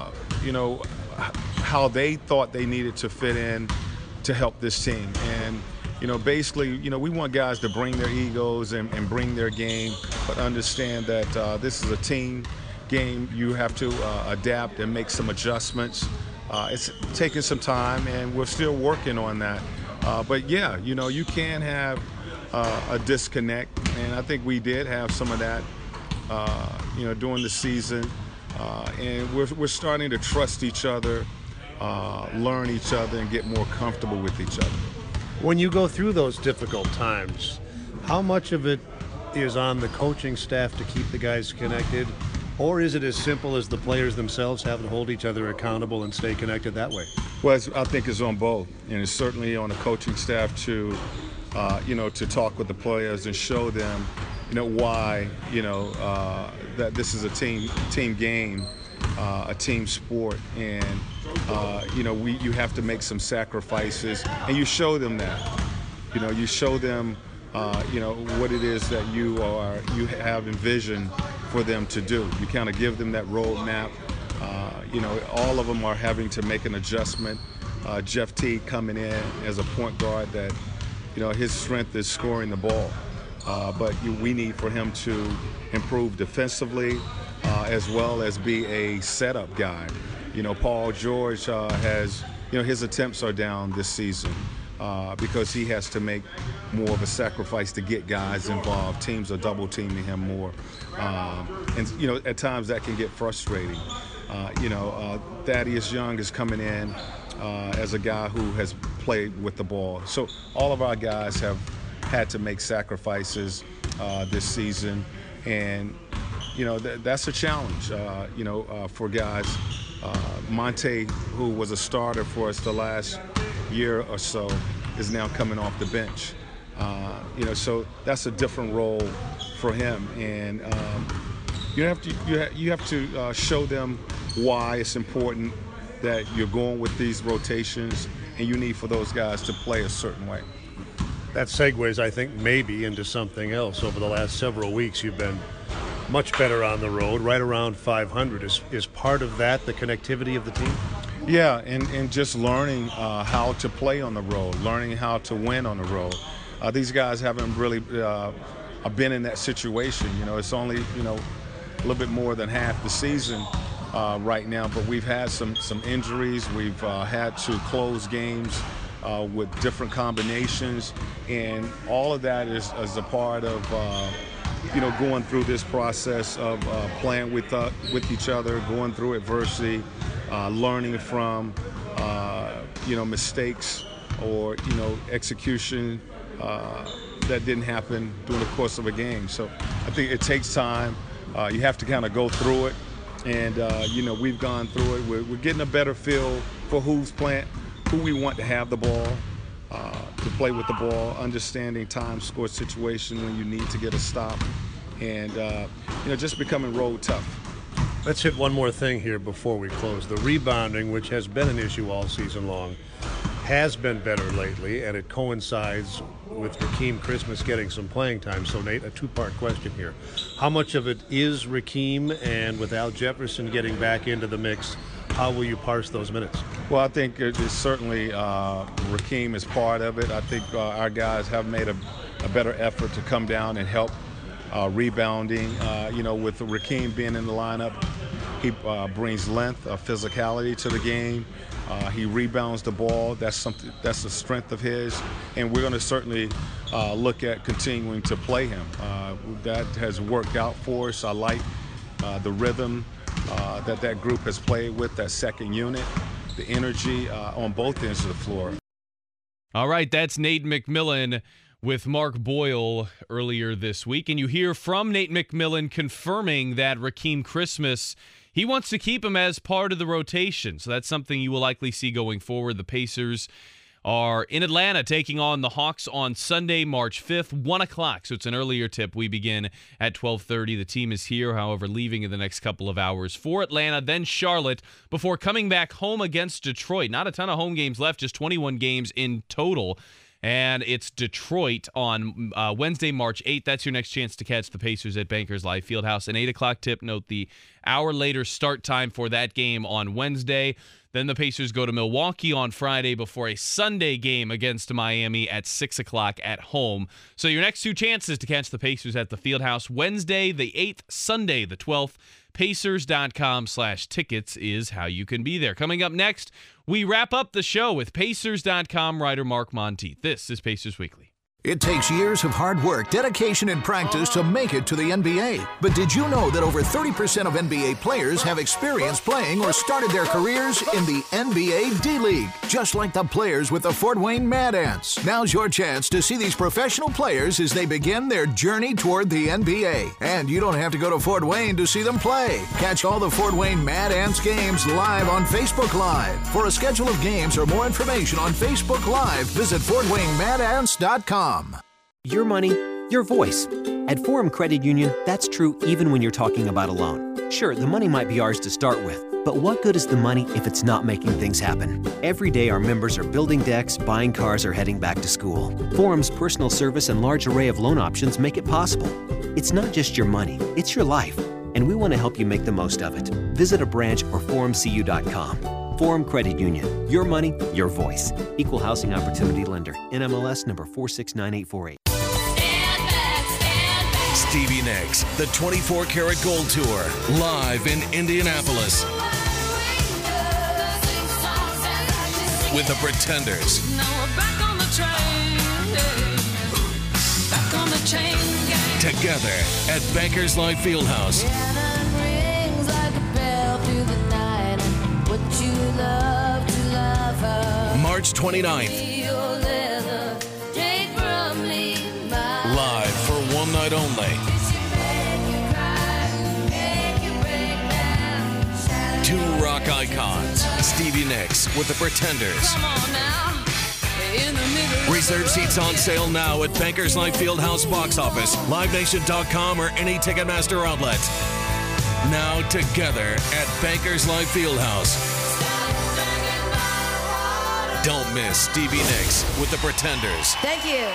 how they thought they needed to fit in to help this team. And, basically, we want guys to bring their egos and bring their game, but understand that this is a team game. You have to adapt and make some adjustments. It's taking some time, and we're still working on that. But, yeah, you can have a disconnect, and I think we did have some of that, during the season. And we're starting to trust each other, learn each other, and get more comfortable with each other. When you go through those difficult times, how much of it is on the coaching staff to keep the guys connected, or is it as simple as the players themselves having to hold each other accountable and stay connected that way? Well, I think it's on both, and it's certainly on the coaching staff to, to talk with the players and show them, why, that this is a team game, a team sport, and you have to make some sacrifices, and you show them that. You show them, what it is that you have envisioned for them to do. You kind of give them that roadmap. All of them are having to make an adjustment. Jeff Teague coming in as a point guard that, his strength is scoring the ball. But we need for him to improve defensively as well as be a setup guy. Paul George has, his attempts are down this season because he has to make more of a sacrifice to get guys involved. Teams are double teaming him more. And at times that can get frustrating. Thaddeus Young is coming in as a guy who has played with the ball. So all of our guys have had to make sacrifices this season, and that's a challenge for guys. Monte, who was a starter for us the last year or so, is now coming off the bench. So that's a different role for him, and you have to show them why it's important that you're going with these rotations, and you need for those guys to play a certain way. That segues, I think, maybe into something else. Over the last several weeks, you've been much better on the road, right around 500. Is part of that the connectivity of the team? Yeah, and just learning how to play on the road, learning how to win on the road. These guys haven't really been in that situation. It's only, a little bit more than half the season right now, but we've had some injuries. We've had to close games with different combinations, and all of that is a part of going through this process of playing with each other, going through adversity, learning from mistakes or execution that didn't happen during the course of a game. So I think it takes time. You have to kind of go through it, and we've gone through it. We're getting a better feel for who's playing, who we want to have the ball, to play with the ball, understanding time, score situation when you need to get a stop, and just becoming road tough. Let's hit one more thing here before we close. The rebounding, which has been an issue all season long, has been better lately, and it coincides with Rakeem Christmas getting some playing time. So, Nate, a two-part question here. How much of it is Rakeem, and with Al Jefferson getting back into the mix, how will you parse those minutes? Well, I think it's certainly Rakeem is part of it. I think our guys have made a better effort to come down and help rebounding. With Rakeem being in the lineup, he brings length, physicality to the game. He rebounds the ball. That's a strength of his, and we're going to certainly look at continuing to play him. That has worked out for us. I like the rhythm that group has played with, that second unit, the energy on both ends of the floor. All right, that's Nate McMillan with Mark Boyle earlier this week, and you hear from Nate McMillan confirming that Rakeem Christmas, he wants to keep him as part of the rotation, so that's something you will likely see going forward. The Pacers are in Atlanta taking on the Hawks on Sunday, March 5th, 1 o'clock. So it's an earlier tip. We begin at 12:30. The team is here, however, leaving in the next couple of hours for Atlanta, then Charlotte, before coming back home against Detroit. Not a ton of home games left, just 21 games in total. And it's Detroit on Wednesday, March 8th. That's your next chance to catch the Pacers at Bankers Life Fieldhouse. An 8 o'clock tip. Note the hour later start time for that game on Wednesday. Then the Pacers go to Milwaukee on Friday before a Sunday game against Miami at 6 o'clock at home. So your next two chances to catch the Pacers at the Fieldhouse, Wednesday the 8th, Sunday the 12th. Pacers.com/tickets is how you can be there. Coming up next, we wrap up the show with Pacers.com writer Mark Monteith. This is Pacers Weekly. It takes years of hard work, dedication, and practice to make it to the NBA. But did you know that over 30% of NBA players have experience playing or started their careers in the NBA D-League? Just like the players with the Fort Wayne Mad Ants. Now's your chance to see these professional players as they begin their journey toward the NBA. And you don't have to go to Fort Wayne to see them play. Catch all the Fort Wayne Mad Ants games live on Facebook Live. For a schedule of games or more information on Facebook Live, visit FortWayneMadAnts.com. Your money, your voice. At Forum Credit Union, that's true even when you're talking about a loan. Sure, the money might be ours to start with, but what good is the money if it's not making things happen? Every day our members are building decks, buying cars, or heading back to school. Forum's personal service and large array of loan options make it possible. It's not just your money, it's your life, and we want to help you make the most of it. Visit a branch or forumcu.com. Forum Credit Union. Your money, your voice. Equal housing opportunity lender. NMLS number 469848. Stevie Nicks, the 24-Karat Gold Tour, live in Indianapolis. With the Pretenders. Together at Bankers Life Fieldhouse. March 29th. Live for one night only. Two rock icons, Stevie Nicks with the Pretenders. Reserve seats on sale now at Bankers Life Fieldhouse box office, LiveNation.com, or any Ticketmaster outlet. Now together at Bankers Life Fieldhouse. Don't miss Stevie Nicks with the Pretenders. Thank you.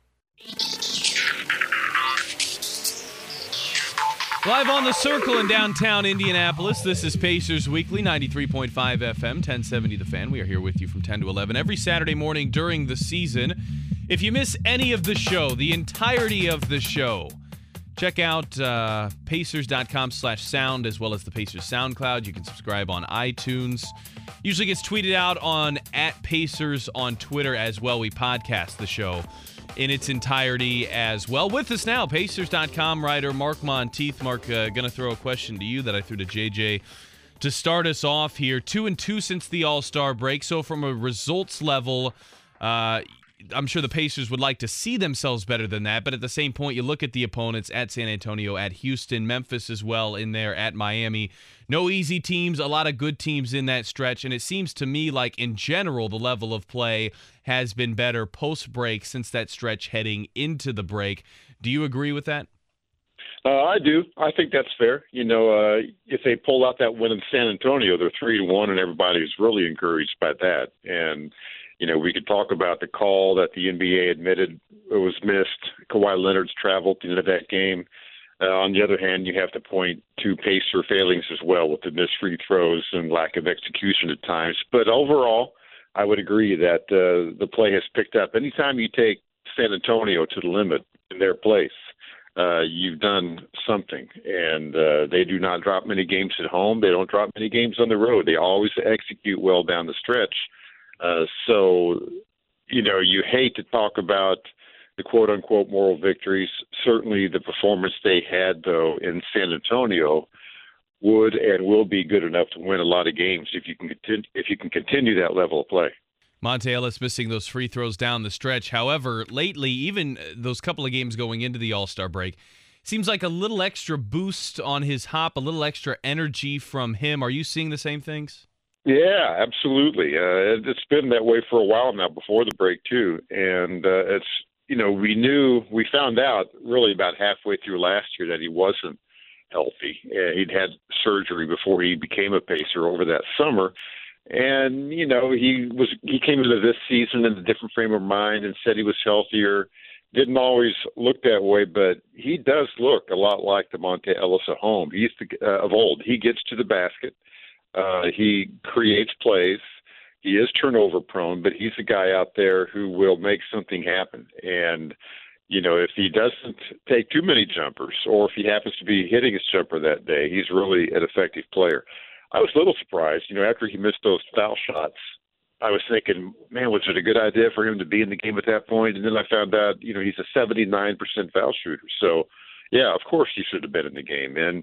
Live on the Circle in downtown Indianapolis, this is Pacers Weekly, 93.5 FM, 1070 The Fan. We are here with you from 10 to 11 every Saturday morning during the season. If you miss any of the show, the entirety of the show, check out Pacers.com/sound as well as the Pacers SoundCloud. You can subscribe on iTunes. Usually gets tweeted out on @Pacers on Twitter as well. We podcast the show in its entirety as well. With us now, Pacers.com writer Mark Monteith. Mark, going to throw a question to you that I threw to JJ to start us off here. 2-2 since the All-Star break. So from a results level, I'm sure the Pacers would like to see themselves better than that, but at the same point, you look at the opponents at San Antonio, at Houston, Memphis as well in there, at Miami. No easy teams, a lot of good teams in that stretch, and it seems to me like in general the level of play has been better post-break since that stretch heading into the break. Do you agree with that? I do. I think that's fair. You know, if they pull out that win in San Antonio, they're 3-1, and everybody's really encouraged by that. And you know, we could talk about the call that the NBA admitted was missed. Kawhi Leonard's travel at the end of that game. On the other hand, you have to point to Pacer failings as well with the missed free throws and lack of execution at times. But overall, I would agree that the play has picked up. Anytime you take San Antonio to the limit in their place, you've done something. And they do not drop many games at home. They don't drop many games on the road. They always execute well down the stretch. So, you know, you hate to talk about the quote-unquote moral victories. Certainly the performance they had, though, in San Antonio would and will be good enough to win a lot of games if you can continue that level of play. Monte Ellis missing those free throws down the stretch. However, lately, even those couple of games going into the All-Star break, seems like a little extra boost on his hop, a little extra energy from him. Are you seeing the same things? Yeah, absolutely. It's been that way for a while now, before the break too. And it's, you know, we found out really about halfway through last year that he wasn't healthy. He'd had surgery before he became a Pacer over that summer. And, you know, he came into this season in a different frame of mind and said he was healthier. Didn't always look that way, but he does look a lot like the Monte Ellis at home. He's of old. He gets to the basket. He creates plays. He is turnover prone, but he's a guy out there who will make something happen. And, you know, if he doesn't take too many jumpers, or if he happens to be hitting his jumper that day, he's really an effective player. I was a little surprised, you know, after he missed those foul shots I was thinking, man, was it a good idea for him to be in the game at that point? And then I found out, he's a 79% foul shooter. So, yeah, of course he should have been in the game. And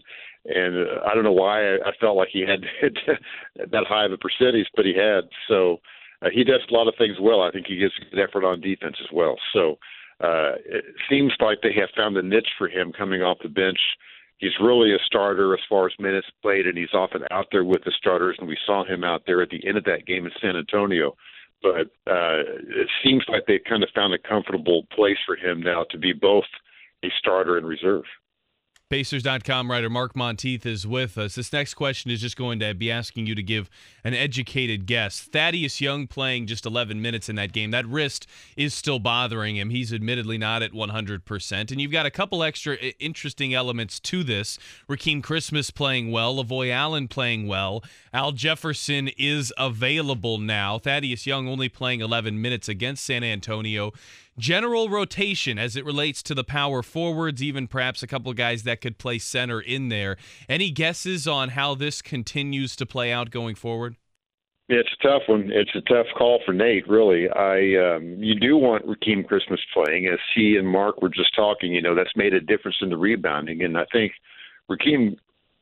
I don't know why I felt like he had that high of a percentage, but he had. So he does a lot of things well. I think he gives good effort on defense as well. So it seems like they have found a niche for him coming off the bench. He's really a starter as far as minutes played, and he's often out there with the starters, and we saw him out there at the end of that game in San Antonio. But it seems like they've kind of found a comfortable place for him now to be both a starter and reserve. Pacers.com writer Mark Monteith is with us. This next question is just going to be asking you to give an educated guess. Thaddeus Young playing just 11 minutes in that game. That wrist is still bothering him. He's admittedly not at 100%. And you've got a couple extra interesting elements to this. Rakeem Christmas playing well. Lavoy Allen playing well. Al Jefferson is available now. Thaddeus Young only playing 11 minutes against San Antonio. General rotation as it relates to the power forwards, even perhaps a couple of guys that could play center in there. Any guesses on how this continues to play out going forward? It's a tough one. It's a tough call for Nate, really. You do want Rakeem Christmas playing. As he and Mark were just talking, that's made a difference in the rebounding. And I think Rakeem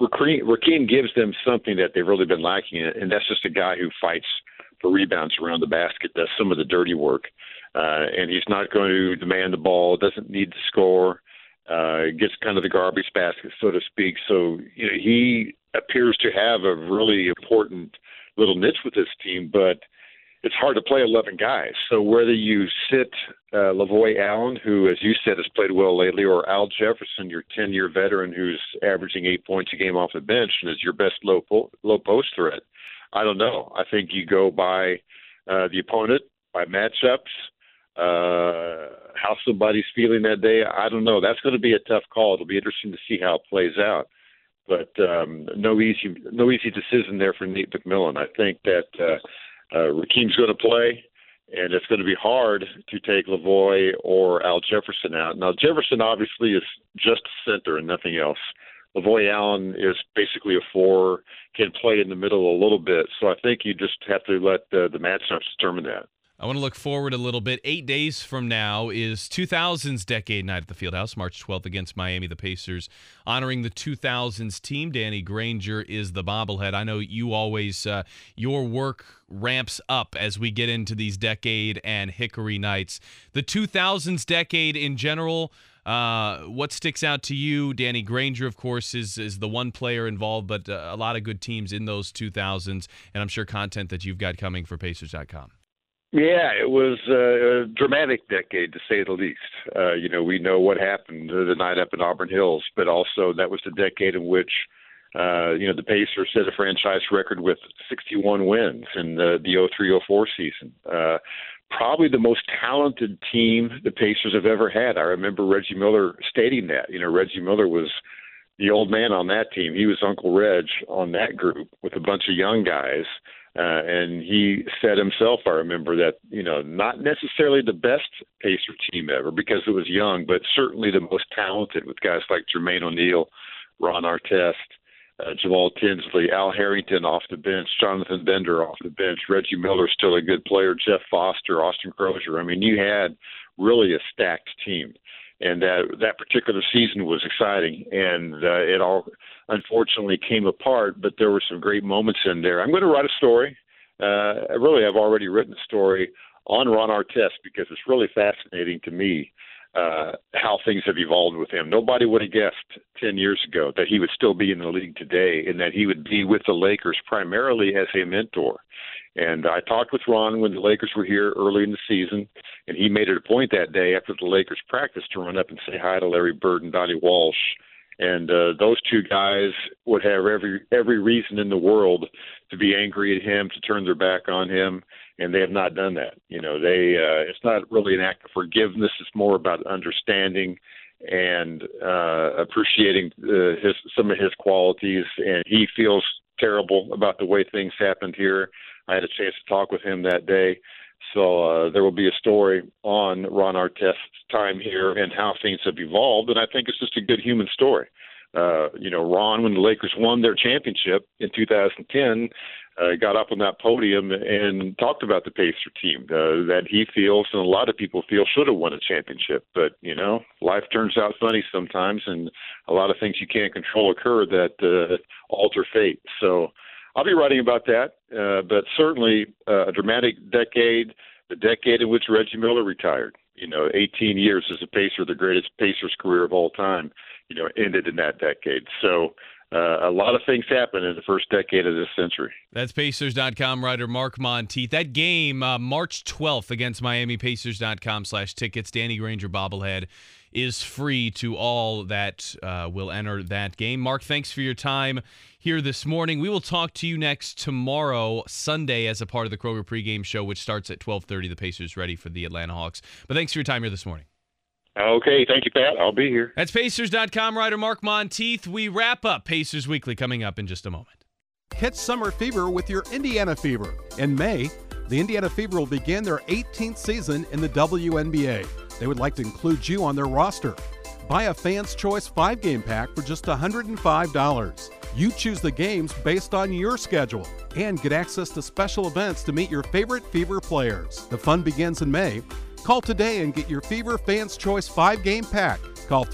gives them something that they've really been lacking, and that's just a guy who fights for rebounds around the basket, does some of the dirty work. And he's not going to demand the ball, doesn't need to score, gets kind of the garbage basket, so to speak. So, he appears to have a really important little niche with this team, but it's hard to play 11 guys. So whether you sit Lavoy Allen, who, as you said, has played well lately, or Al Jefferson, your 10-year veteran who's averaging 8 points a game off the bench and is your best low post threat, I don't know. I think you go by the opponent, by matchups, how somebody's feeling that day. I don't know. That's going to be a tough call. It'll be interesting to see how it plays out. But no easy decision there for Nate McMillan. I think that Rakeem's going to play, and it's going to be hard to take Lavoy or Al Jefferson out. Now, Jefferson obviously is just a center and nothing else. Lavoy Allen is basically a 4, can play in the middle a little bit. So I think you just have to let the matchups determine that. I want to look forward a little bit. 8 days from now is 2000s Decade Night at the Fieldhouse, March 12th against Miami. The Pacers honoring the 2000s team. Danny Granger is the bobblehead. I know you always, your work ramps up as we get into these Decade and Hickory nights. The 2000s Decade in general, what sticks out to you? Danny Granger, of course, is the one player involved, but a lot of good teams in those 2000s, and I'm sure content that you've got coming for Pacers.com. Yeah, it was a dramatic decade, to say the least. We know what happened the night up in Auburn Hills, but also that was the decade in which, the Pacers set a franchise record with 61 wins in the 03-04 season. Probably the most talented team the Pacers have ever had. I remember Reggie Miller stating that. Reggie Miller was the old man on that team. He was Uncle Reg on that group with a bunch of young guys. And he said himself, I remember, that, not necessarily the best Pacer team ever because it was young, but certainly the most talented with guys like Jermaine O'Neal, Ron Artest, Jamal Tinsley, Al Harrington off the bench, Jonathan Bender off the bench, Reggie Miller still a good player, Jeff Foster, Austin Crozier. I mean, you had really a stacked team. And that particular season was exciting, and it all unfortunately came apart, but there were some great moments in there. I'm going to write a story. I've already written a story on Ron Artest because it's really fascinating to me how things have evolved with him. Nobody would have guessed 10 years ago that he would still be in the league today and that he would be with the Lakers primarily as a mentor. And I talked with Ron when the Lakers were here early in the season, and he made it a point that day after the Lakers practice to run up and say hi to Larry Bird and Donnie Walsh. And those two guys would have every reason in the world to be angry at him, to turn their back on him, and they have not done that. It's not really an act of forgiveness. It's more about understanding and appreciating some of his qualities. And he feels terrible about the way things happened here. I had a chance to talk with him that day. So there will be a story on Ron Artest's time here and how things have evolved, and I think it's just a good human story. Ron, when the Lakers won their championship in 2010, got up on that podium and talked about the Pacer team that he feels and a lot of people feel should have won a championship. But, life turns out funny sometimes, and a lot of things you can't control occur that alter fate. So I'll be writing about that, but certainly a dramatic decade, the decade in which Reggie Miller retired. 18 years as a Pacer, the greatest Pacers career of all time, ended in that decade. So a lot of things happened in the first decade of this century. That's Pacers.com writer Mark Monteith. That game, March 12th against Miami, Pacers.com/tickets, Danny Granger bobblehead is free to all that will enter that game. Mark, thanks for your time here this morning. We will talk to you next tomorrow, Sunday, as a part of the Kroger pregame show, which starts at 12:30. The Pacers ready for the Atlanta Hawks. But thanks for your time here this morning. Okay, thank you, Pat. I'll be here. That's Pacers.com writer Mark Monteith. We wrap up Pacers Weekly coming up in just a moment. Catch summer fever with your Indiana Fever. In May, the Indiana Fever will begin their 18th season in the WNBA. They would like to include you on their roster. Buy a Fan's Choice 5-game pack for just $105. You choose the games based on your schedule and get access to special events to meet your favorite Fever players. The fun begins in May. Call today and get your Fever Fan's Choice 5-game pack. Call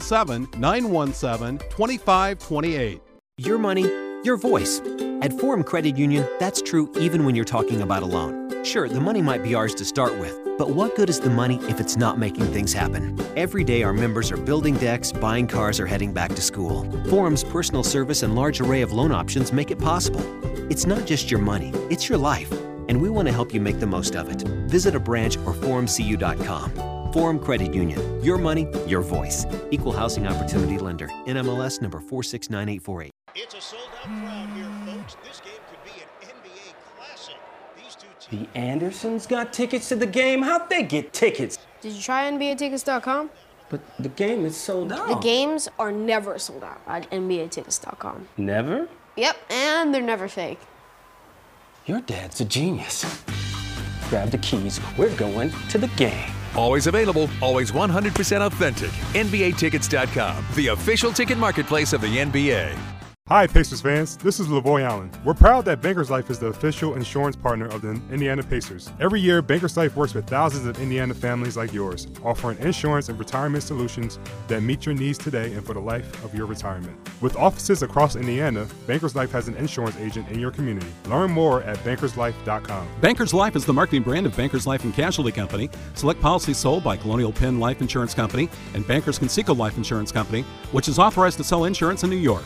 317-917-2528. Your money, your voice. At Forum Credit Union, that's true even when you're talking about a loan. Sure, the money might be ours to start with, but what good is the money if it's not making things happen? Every day our members are building decks, buying cars, or heading back to school. Forum's personal service and large array of loan options make it possible. It's not just your money, it's your life, and we want to help you make the most of it. Visit a branch or forumcu.com. Forum Credit Union. Your money, your voice. Equal housing opportunity lender. NMLS number 469848. It's a sold-out crowd here, folks. This game could be an NBA classic. These two teams... The Andersons got tickets to the game? How'd they get tickets? Did you try NBAtickets.com? But the game is sold out. The games are never sold out at NBAtickets.com. Never? Yep, and they're never fake. Your dad's a genius. Grab the keys. We're going to the game. Always available, always 100% authentic. NBAtickets.com, the official ticket marketplace of the NBA. Hi, Pacers fans. This is Lavoy Allen. We're proud that Bankers Life is the official insurance partner of the Indiana Pacers. Every year, Bankers Life works with thousands of Indiana families like yours, offering insurance and retirement solutions that meet your needs today and for the life of your retirement. With offices across Indiana, Bankers Life has an insurance agent in your community. Learn more at bankerslife.com. Bankers Life is the marketing brand of Bankers Life and Casualty Company. Select policies sold by Colonial Penn Life Insurance Company and Bankers Conseco Life Insurance Company, which is authorized to sell insurance in New York.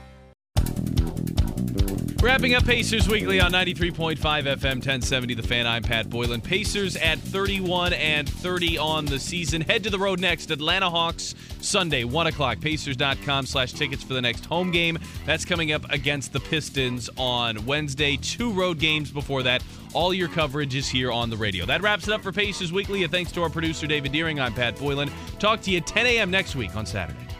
Wrapping up Pacers Weekly on 93.5 FM 1070 The Fan. I'm Pat Boylan. Pacers at 31-30 on the season. Head to the road next. Atlanta Hawks Sunday, 1 o'clock. Pacers.com/tickets for the next home game. That's coming up against the Pistons on Wednesday. 2 road games before that. All your coverage is here on the radio. That wraps it up for Pacers Weekly. And thanks to our producer, David Deering. I'm Pat Boylan. Talk to you at 10 a.m. next week on Saturday.